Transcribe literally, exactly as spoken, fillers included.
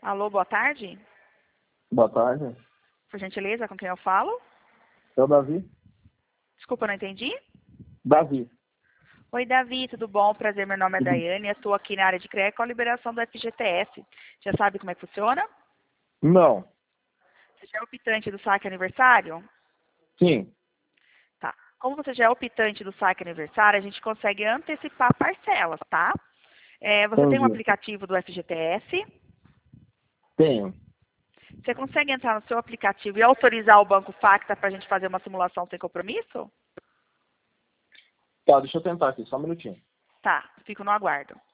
Alô, boa tarde. Boa tarde. Por gentileza, com quem eu falo? É o Davi? Desculpa, não entendi. Davi. Oi, Davi, tudo bom? Prazer, meu nome é Tudo- Daiane, eu estou aqui na área de C R E A com a liberação do F G T S. Já sabe como é que funciona? Não. Você já é optante do saque aniversário? Sim. Tá. Como você já é optante do saque aniversário, a gente consegue antecipar parcelas, tá? É, você tem um Entendi. aplicativo do F G T S? Tenho. Você consegue entrar no seu aplicativo e autorizar o Banco Facta para a gente fazer uma simulação sem compromisso? Tá, deixa eu tentar aqui, só um minutinho. Tá, fico no aguardo.